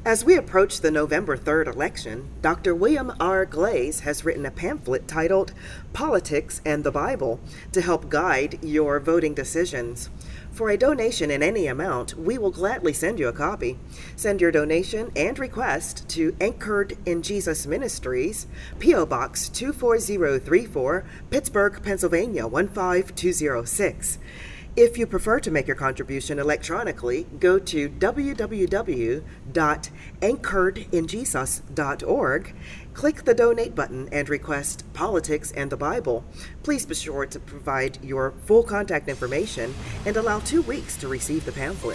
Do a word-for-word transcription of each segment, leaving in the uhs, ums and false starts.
As we approach the November third election, Doctor William R. Glaze has written a pamphlet titled Politics and the Bible to help guide your voting decisions. For a donation in any amount, we will gladly send you a copy. Send your donation and request to Anchored in Jesus Ministries, P O. Box two four zero three four, Pittsburgh, Pennsylvania one five two zero six. If you prefer to make your contribution electronically, go to w w w dot anchored in jesus dot org, click the donate button and request Politics and the Bible. Please be sure to provide your full contact information and allow two weeks to receive the pamphlet.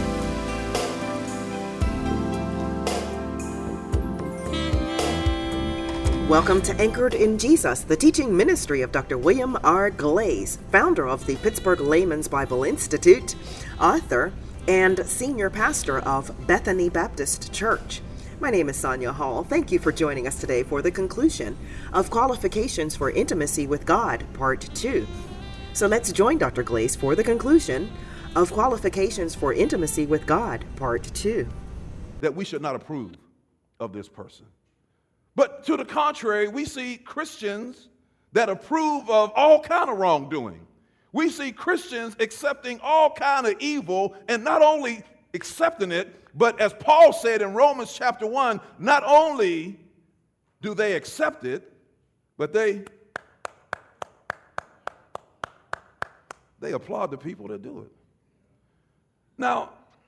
Welcome to Anchored in Jesus, the teaching ministry of Doctor William R. Glaze, founder of the Pittsburgh Layman's Bible Institute, author, and senior pastor of Bethany Baptist Church. My name is Sonia Hall. Thank you for joining us today for the conclusion of Qualifications for Intimacy with God, Part two. So let's join Doctor Glaze for the conclusion of Qualifications for Intimacy with God, Part two. That we should not approve of this person. But to the contrary, we see Christians that approve of all kind of wrongdoing. We see Christians accepting all kind of evil, and not only accepting it, but as Paul said in Romans chapter one, not only do they accept it, but they, they applaud the people that do it. Now,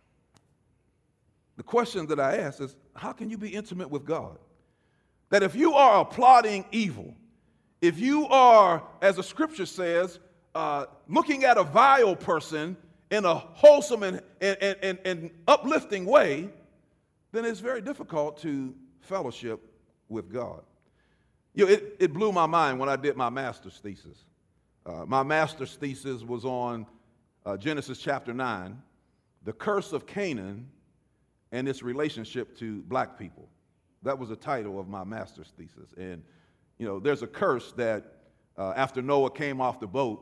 the question that I ask is, how can you be intimate with God? That if you are applauding evil, if you are, as the scripture says, uh, looking at a vile person in a wholesome and, and, and, and uplifting way, then it's very difficult to fellowship with God. You know, it, it blew my mind when I did my master's thesis. Uh, my master's thesis was on uh, Genesis chapter nine, the curse of Canaan and its relationship to black people. That was the title of my master's thesis. And, you know, there's a curse that uh, after Noah came off the boat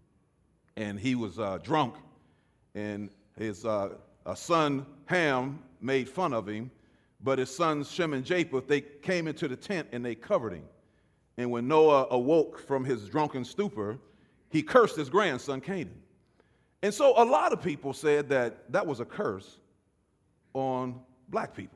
and he was uh, drunk, and his uh, uh, son Ham made fun of him, but his sons Shem and Japheth, they came into the tent and they covered him. And when Noah awoke from his drunken stupor, he cursed his grandson Canaan. And so a lot of people said that that was a curse on black people.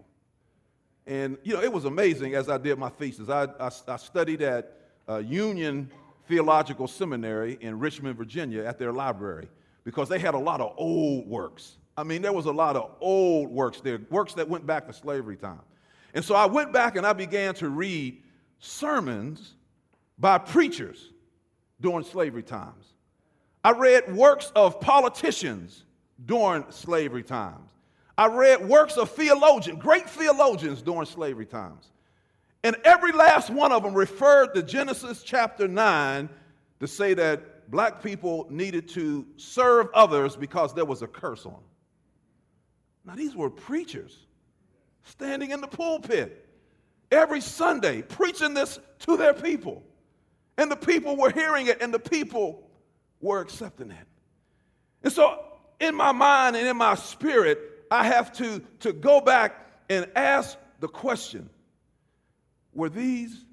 And, you know, it was amazing as I did my thesis. I, I, I studied at uh, Union Theological Seminary in Richmond, Virginia, at their library, because they had a lot of old works. I mean, there was a lot of old works there, works that went back to slavery time. And so I went back and I began to read sermons by preachers during slavery times. I read works of politicians during slavery times. I read works of theologians, great theologians during slavery times. And every last one of them referred to Genesis chapter nine to say that black people needed to serve others because there was a curse on them. Now, these were preachers standing in the pulpit every Sunday preaching this to their people. And the people were hearing it, and the people were accepting it. And so in my mind and in my spirit, I have to, to go back and ask the question, were these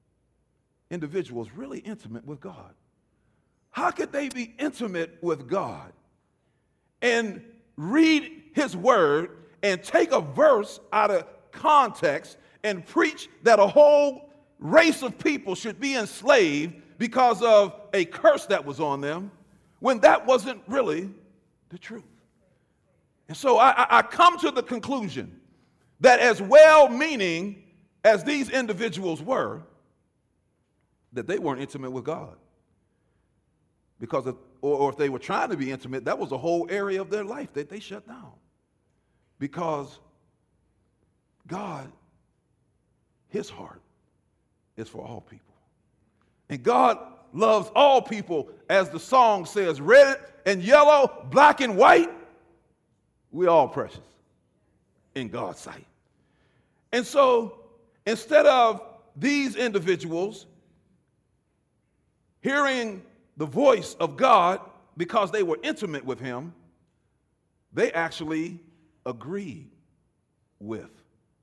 individuals really intimate with God? How could they be intimate with God and read his word and take a verse out of context and preach that a whole race of people should be enslaved because of a curse that was on them, when that wasn't really the truth? And so I, I come to the conclusion that as well-meaning as these individuals were, that they weren't intimate with God. Because, of, or, or if they were trying to be intimate, that was a whole area of their life that they shut down. Because God, his heart is for all people. And God loves all people, as the song says, red and yellow, black and white. We're all precious in God's sight. And so instead of these individuals hearing the voice of God because they were intimate with him, they actually agreed with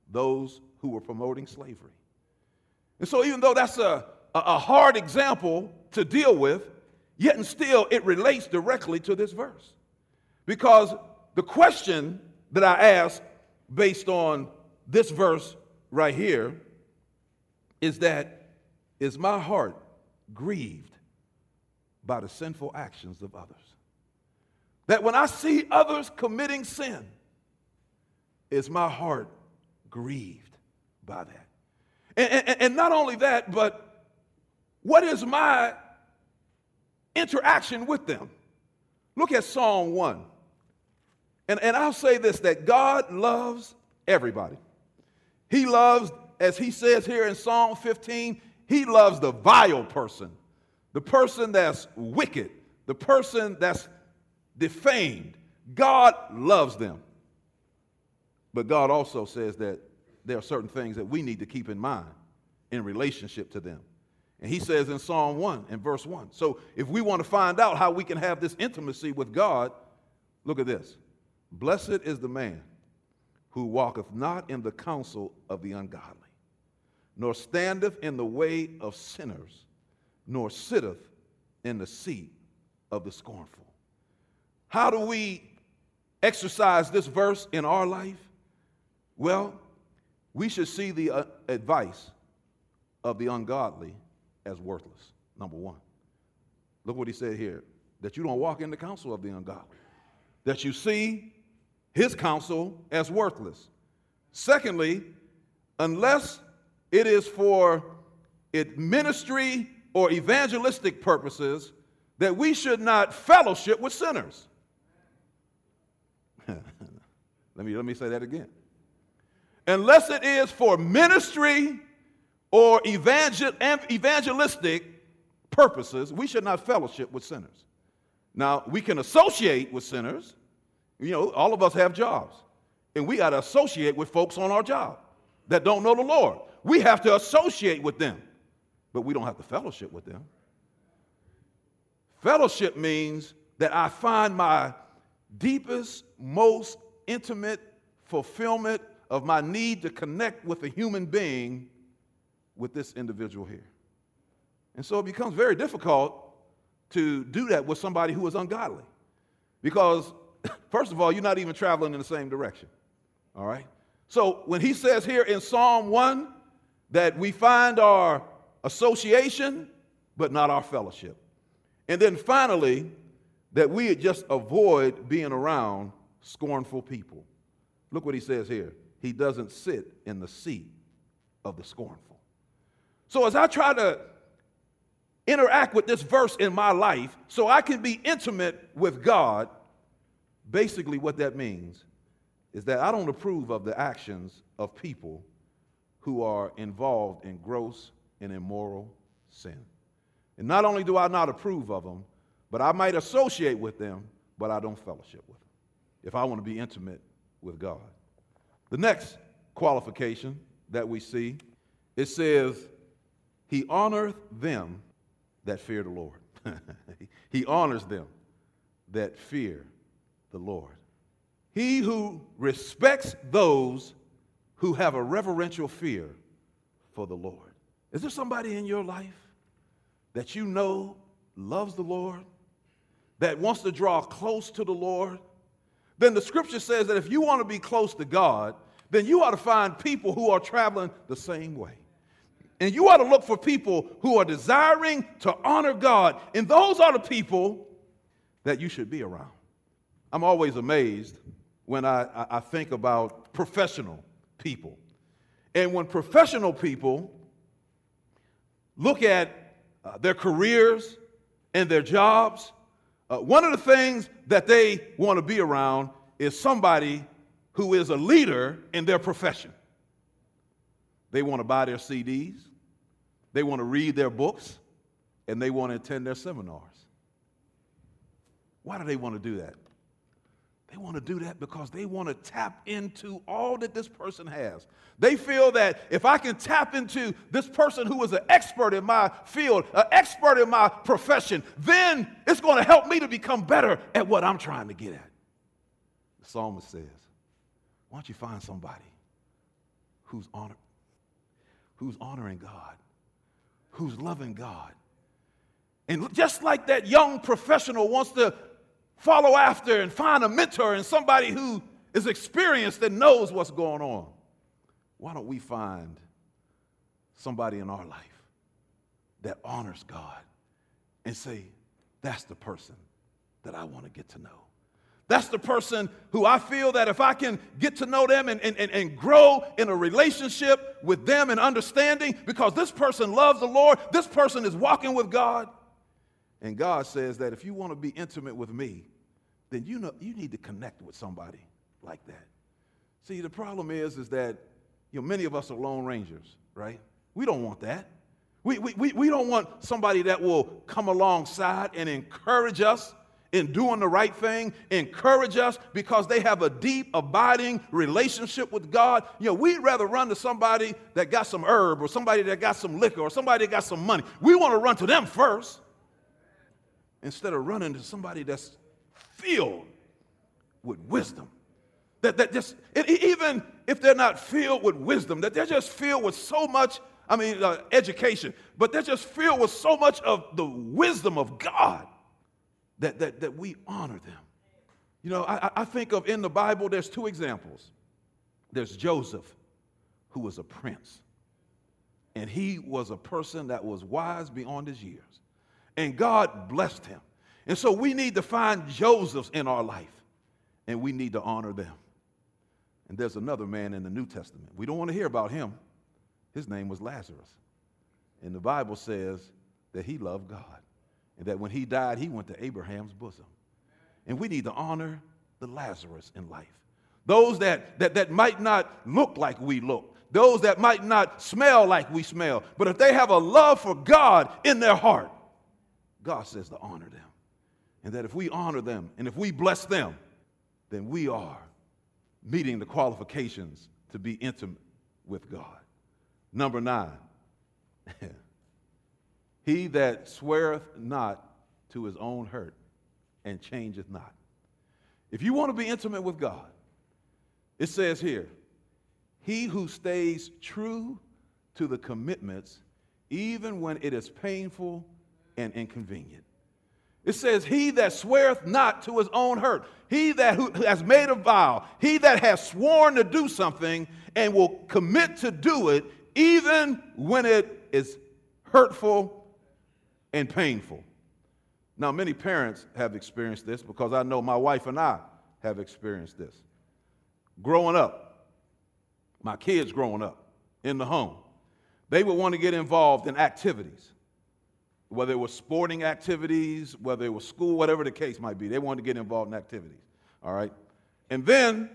those who were promoting slavery. And so even though that's a, a hard example to deal with, yet and still it relates directly to this verse. Because the question that I ask based on this verse right here is that, is my heart grieved by the sinful actions of others? That when I see others committing sin, is my heart grieved by that? And, and, and not only that, but what is my interaction with them? Look at Psalm one. And, and I'll say this, that God loves everybody. He loves, as he says here in Psalm fifteen, he loves the vile person, the person that's wicked, the person that's defamed. God loves them. But God also says that there are certain things that we need to keep in mind in relationship to them. And he says in Psalm one, in verse one. So if we want to find out how we can have this intimacy with God, look at this. Blessed is the man who walketh not in the counsel of the ungodly, nor standeth in the way of sinners, nor sitteth in the seat of the scornful. How do we exercise this verse in our life? Well, we should see the uh, advice of the ungodly as worthless, number one. Look what he said here, that you don't walk in the counsel of the ungodly, that you see his counsel as worthless. Secondly, unless it is for it ministry or evangelistic purposes, that we should not fellowship with sinners. let me, let me say that again. Unless it is for ministry or evangel- evangelistic purposes, we should not fellowship with sinners. Now, we can associate with sinners. You know, all of us have jobs, and we got to associate with folks on our job that don't know the Lord. We have to associate with them, but we don't have to fellowship with them. Fellowship means that I find my deepest, most intimate fulfillment of my need to connect with a human being with this individual here. And so it becomes very difficult to do that with somebody who is ungodly, because first of all, you're not even traveling in the same direction, all right? So when he says here in Psalm one that we find our association, but not our fellowship. And then finally, that we just avoid being around scornful people. Look what he says here. He doesn't sit in the seat of the scornful. So as I try to interact with this verse in my life so I can be intimate with God, basically what that means is that I don't approve of the actions of people who are involved in gross and immoral sin. And not only do I not approve of them, but I might associate with them, but I don't fellowship with them if I want to be intimate with God. The next qualification that we see, it says, he honoreth them that fear the Lord. He honors them that fear the Lord. He who respects those who have a reverential fear for the Lord. Is there somebody in your life that you know loves the Lord, that wants to draw close to the Lord? Then the scripture says that if you want to be close to God, then you ought to find people who are traveling the same way. And you ought to look for people who are desiring to honor God. And those are the people that you should be around. I'm always amazed when I, I think about professional people. And when professional people look at uh, their careers and their jobs, uh, one of the things that they want to be around is somebody who is a leader in their profession. They want to buy their C Ds, they want to read their books, and they want to attend their seminars. Why do they want to do that? They want to do that because they want to tap into all that this person has. They feel that if I can tap into this person who is an expert in my field, an expert in my profession, then it's going to help me to become better at what I'm trying to get at. The psalmist says, why don't you find somebody who's honor, who's honoring God, who's loving God. And just like that young professional wants to follow after and find a mentor and somebody who is experienced and knows what's going on, why don't we find somebody in our life that honors God and say, that's the person that I want to get to know. That's the person who I feel that if I can get to know them and, and, and, and grow in a relationship with them and understanding, because this person loves the Lord, this person is walking with God. And God says that if you want to be intimate with me, then you know you need to connect with somebody like that. See, the problem is, is that you know, many of us are lone rangers, right? We don't want that. We, we, we, we don't want somebody that will come alongside and encourage us in doing the right thing, encourage us because they have a deep, abiding relationship with God. You know, we'd rather run to somebody that got some herb or somebody that got some liquor or somebody that got some money. We want to run to them first instead of running to somebody that's filled with wisdom. That, that just, it, even if they're not filled with wisdom, that they're just filled with so much, I mean, uh, education, but they're just filled with so much of the wisdom of God. That, that, that we honor them. You know, I, I think of in the Bible, there's two examples. There's Joseph, who was a prince. And he was a person that was wise beyond his years. And God blessed him. And so we need to find Josephs in our life. And we need to honor them. And there's another man in the New Testament. We don't want to hear about him. His name was Lazarus. And the Bible says that he loved God. And that when he died, he went to Abraham's bosom. And we need to honor the Lazarus in life. Those that, that, that might not look like we look. Those that might not smell like we smell. But if they have a love for God in their heart, God says to honor them. And that if we honor them and if we bless them, then we are meeting the qualifications to be intimate with God. Number nine. He that sweareth not to his own hurt and changeth not. If you want to be intimate with God, it says here, he who stays true to the commitments, even when it is painful and inconvenient. It says, he that sweareth not to his own hurt, he that who has made a vow, he that has sworn to do something and will commit to do it, even when it is hurtful and painful. Now, many parents have experienced this because I know my wife and I have experienced this. Growing up, my kids growing up in the home, they would want to get involved in activities, whether it was sporting activities, whether it was school, whatever the case might be. They wanted to get involved in activities, all right? And then,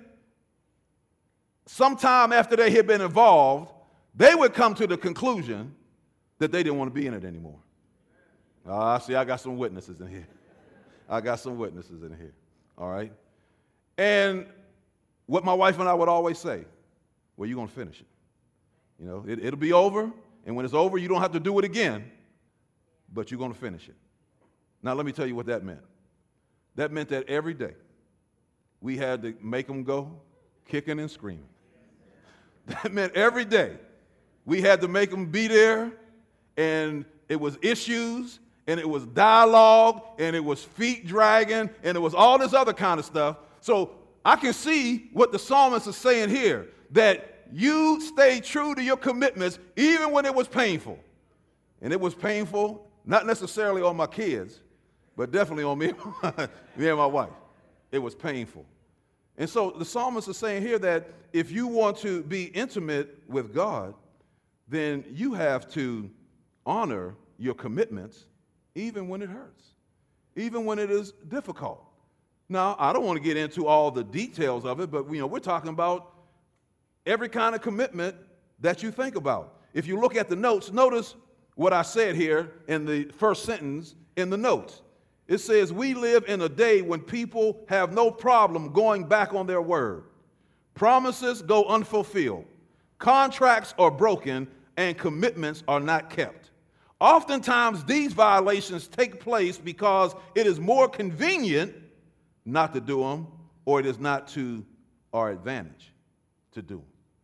sometime after they had been involved, they would come to the conclusion that they didn't want to be in it anymore. Ah, uh, see, I got some witnesses in here. I got some witnesses in here, all right? And what my wife and I would always say, well, you're going to finish it. You know, it, it'll be over, and when it's over, you don't have to do it again, but you're going to finish it. Now, let me tell you what that meant. That meant that every day we had to make them go kicking and screaming. That meant every day we had to make them be there, and it was issues, and it was dialogue, and it was feet dragging, and it was all this other kind of stuff. So I can see what the psalmist is saying here, that you stay true to your commitments even when it was painful. And it was painful, not necessarily on my kids, but definitely on me, me and my wife. It was painful. And so the psalmist is saying here that if you want to be intimate with God, then you have to honor your commitments even when it hurts, even when it is difficult. Now, I don't want to get into all the details of it, but you know, we're talking about every kind of commitment that you think about. If you look at the notes, notice what I said here in the first sentence in the notes. It says, we live in a day when people have no problem going back on their word. Promises go unfulfilled. Contracts are broken and commitments are not kept. Oftentimes, these violations take place because it is more convenient not to do them, or it is not to our advantage to do them.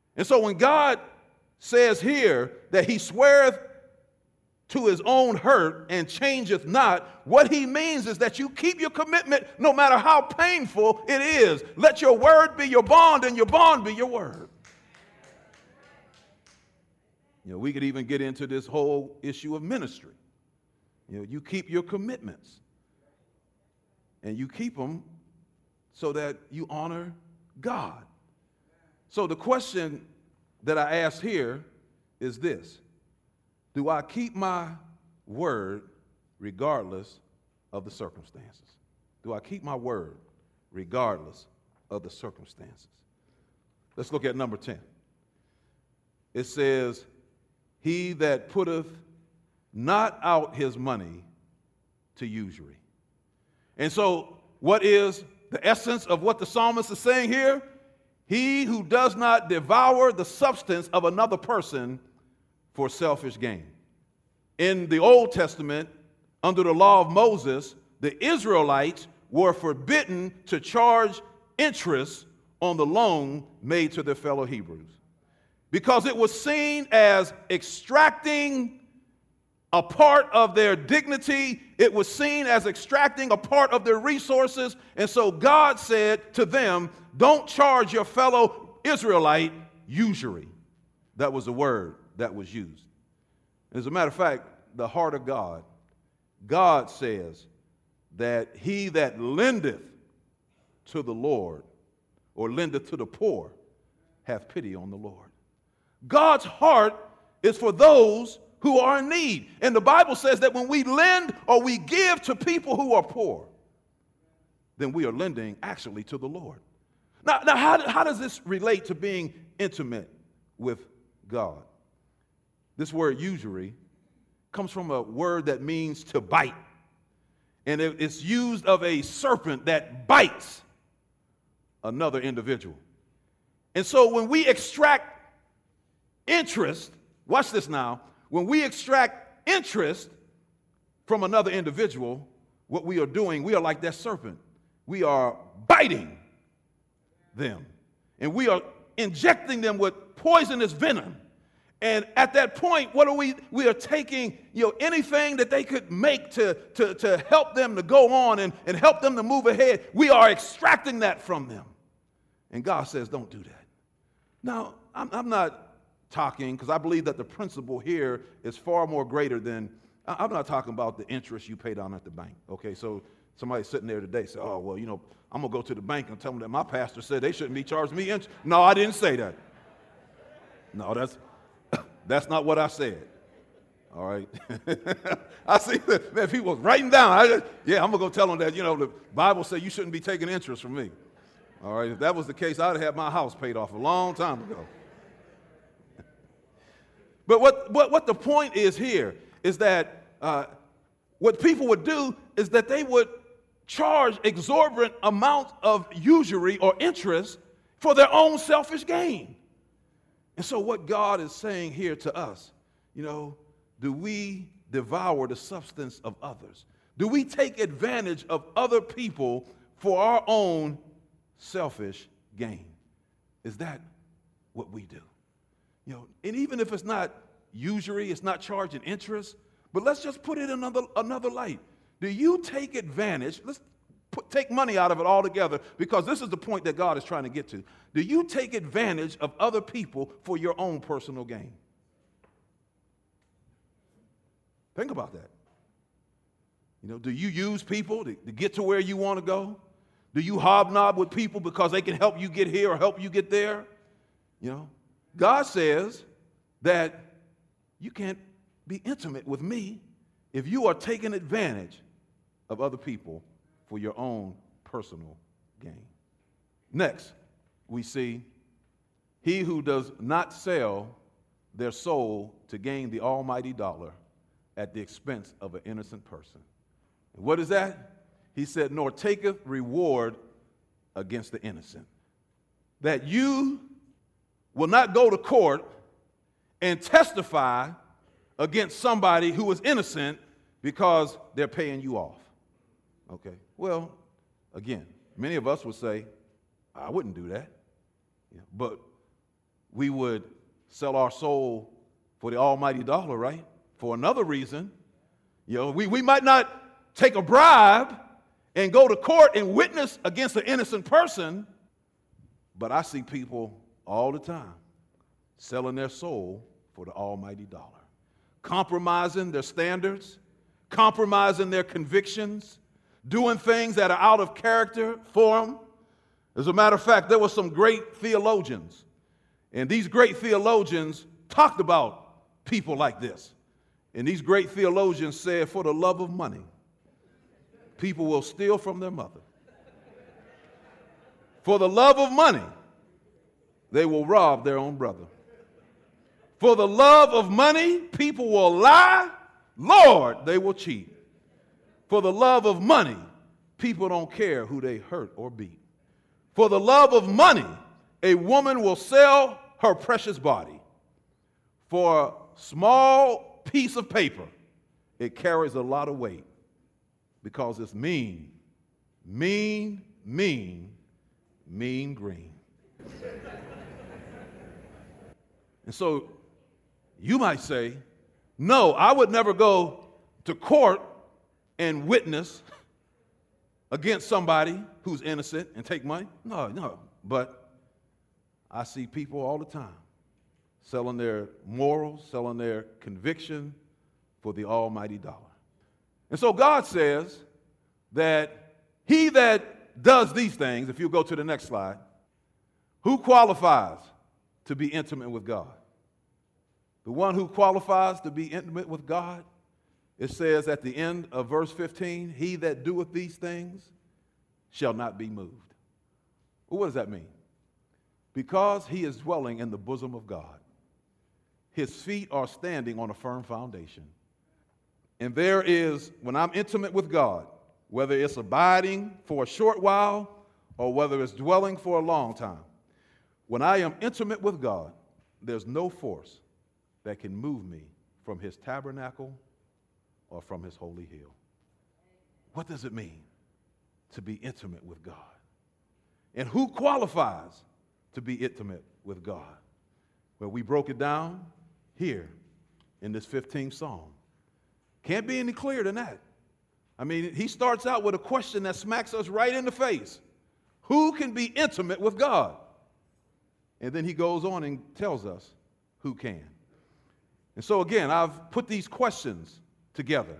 And so when God says here that he sweareth to his own hurt and changeth not, what he means is that you keep your commitment no matter how painful it is. Let your word be your bond and your bond be your word. You know, we could even get into this whole issue of ministry. You know, you keep your commitments and you keep them so that you honor God. So the question that I ask here is this: do I keep my word regardless of the circumstances? Do I keep my word regardless of the circumstances? Let's look at number ten. It says, he that putteth not out his money to usury. And so what is the essence of what the psalmist is saying here? He who does not devour the substance of another person for selfish gain. In the Old Testament, under the law of Moses, the Israelites were forbidden to charge interest on the loan made to their fellow Hebrews, because it was seen as extracting a part of their dignity. It was seen as extracting a part of their resources. And so God said to them, don't charge your fellow Israelite usury. That was the word that was used. As a matter of fact, the heart of God, God says that he that lendeth to the Lord or lendeth to the poor hath pity on the Lord. God's heart is for those who are in need. And the Bible says that when we lend or we give to people who are poor, then we are lending actually to the Lord. Now, now how, how does this relate to being intimate with God? This word usury comes from a word that means to bite. And it, it's used of a serpent that bites another individual. And so when we extract interest, watch this now, when we extract interest from another individual, what we are doing, we are like that serpent. We are biting them. And we are injecting them with poisonous venom. And at that point, what are we? We are taking, you know, anything that they could make to, to, to help them to go on and, and help them to move ahead. We are extracting that from them. And God says, don't do that. Now, I'm, I'm not talking, because I believe that the principle here is far more greater than, I'm not talking about the interest you pay down at the bank. Okay, so somebody sitting there today say, oh, well, you know, I'm going to go to the bank and tell them that my pastor said they shouldn't be charging me interest. No, I didn't say that. No, that's that's not what I said. All right. I see that, man, people writing down. I just, yeah, I'm going to go tell them that, you know, the Bible says you shouldn't be taking interest from me. All right. If that was the case, I'd have had my house paid off a long time ago. But what, what, what the point is here is that uh, what people would do is that they would charge exorbitant amounts of usury or interest for their own selfish gain. And so what God is saying here to us, you know, do we devour the substance of others? Do we take advantage of other people for our own selfish gain? Is that what we do? You know, and even if it's not usury, it's not charging interest, but let's just put it in another, another light. Do you take advantage? Let's put, take money out of it altogether, because this is the point that God is trying to get to. Do you take advantage of other people for your own personal gain? Think about that. You know, do you use people to, to get to where you want to go? Do you hobnob with people because they can help you get here or help you get there? You know, God says that you can't be intimate with me if you are taking advantage of other people for your own personal gain. Next, we see he who does not sell their soul to gain the almighty dollar at the expense of an innocent person. And what is that? He said, nor taketh reward against the innocent. That you will not go to court and testify against somebody who is innocent because they're paying you off. Okay, well, again, many of us would say, I wouldn't do that. Yeah, but we would sell our soul for the almighty dollar, right? For another reason, you know, we, we might not take a bribe and go to court and witness against an innocent person, but I see people all the time selling their soul for the almighty dollar, compromising their standards, compromising their convictions, doing things that are out of character for them. As a matter of fact, there were some great theologians, and these great theologians talked about people like this. And these great theologians said, for the love of money, people will steal from their mother. For the love of money, they will rob their own brother. For the love of money, people will lie. Lord, they will cheat. For the love of money, people don't care who they hurt or beat. For the love of money, a woman will sell her precious body. For a small piece of paper, it carries a lot of weight because it's mean, mean, mean, mean green. And so you might say, no, I would never go to court and witness against somebody who's innocent and take money. No, no. But I see people all the time selling their morals, selling their conviction for the almighty dollar. And so God says that he that does these things, if you go to the next slide, who qualifies to be intimate with God? The one who qualifies to be intimate with God, it says at the end of verse fifteen, he that doeth these things shall not be moved. Well, what does that mean? Because he is dwelling in the bosom of God. His feet are standing on a firm foundation. And there is, when I'm intimate with God, whether it's abiding for a short while or whether it's dwelling for a long time, when I am intimate with God, there's no force that can move me from his tabernacle or from his holy hill. What does it mean to be intimate with God? And who qualifies to be intimate with God? Well, we broke it down here in this fifteenth Psalm. Can't be any clearer than that. I mean, he starts out with a question that smacks us right in the face. Who can be intimate with God? And then he goes on and tells us who can. And so again, I've put these questions together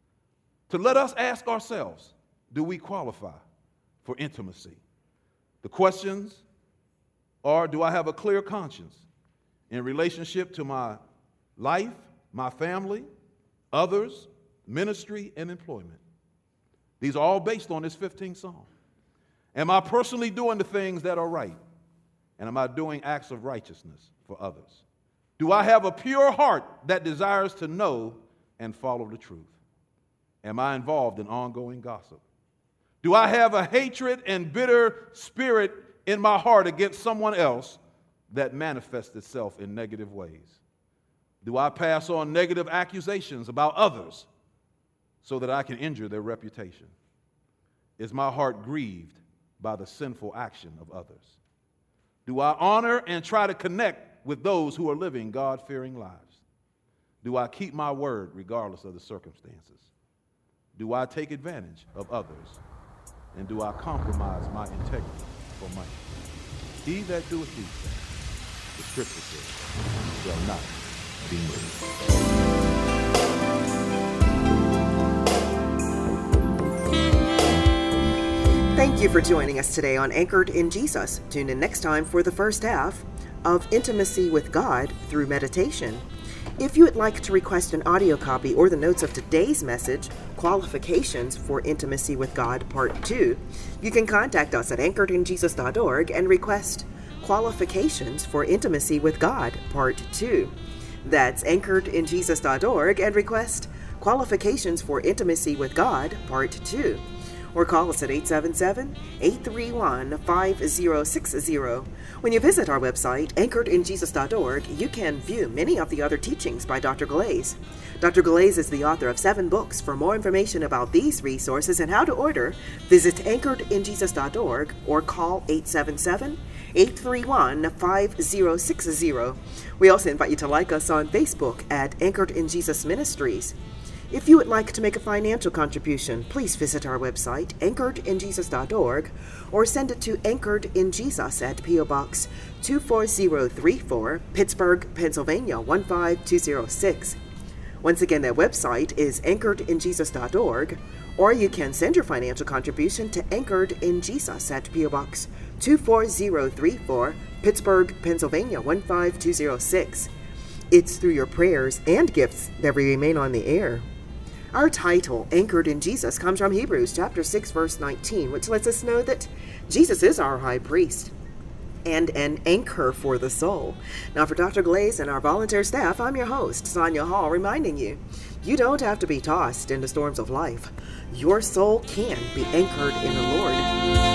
to let us ask ourselves, do we qualify for intimacy? The questions are, do I have a clear conscience in relationship to my life, my family, others, ministry, and employment? These are all based on this fifteenth Psalm. Am I personally doing the things that are right? And am I doing acts of righteousness for others? Do I have a pure heart that desires to know and follow the truth? Am I involved in ongoing gossip? Do I have a hatred and bitter spirit in my heart against someone else that manifests itself in negative ways? Do I pass on negative accusations about others so that I can injure their reputation? Is my heart grieved by the sinful action of others? Do I honor and try to connect with those who are living God-fearing lives? Do I keep my word regardless of the circumstances? Do I take advantage of others? And do I compromise my integrity for money? He that doeth these things, the scripture says, shall not be moved. Thank you for joining us today on Anchored in Jesus. Tune in next time for the first half of Intimacy with God through Meditation. If you would like to request an audio copy or the notes of today's message, Qualifications for Intimacy with God, Part two, you can contact us at anchored in jesus dot org and request Qualifications for Intimacy with God, Part two. That's anchored in jesus dot org and request Qualifications for Intimacy with God, Part two. Or call us at eight seven seven, eight three one, five zero six zero. When you visit our website, anchored in jesus dot org, you can view many of the other teachings by Doctor Glaze. Doctor Glaze is the author of seven books. For more information about these resources and how to order, visit anchored in jesus dot org or call eight seven seven, eight three one, five zero six zero. We also invite you to like us on Facebook at Anchored in Jesus Ministries. If you would like to make a financial contribution, please visit our website, anchored in jesus dot org, or send it to Anchored in Jesus at P O Box two four zero three four, Pittsburgh, Pennsylvania one five two zero six. Once again, that website is anchored in jesus dot org, or you can send your financial contribution to Anchored in Jesus at P O Box two four zero three four, Pittsburgh, Pennsylvania one five two zero six. It's through your prayers and gifts that we remain on the air. Our title, Anchored in Jesus, comes from Hebrews chapter six, verse nineteen, which lets us know that Jesus is our high priest and an anchor for the soul. Now, for Doctor Glaze and our volunteer staff, I'm your host, Sonia Hall, reminding you, you don't have to be tossed into storms of life. Your soul can be anchored in the Lord.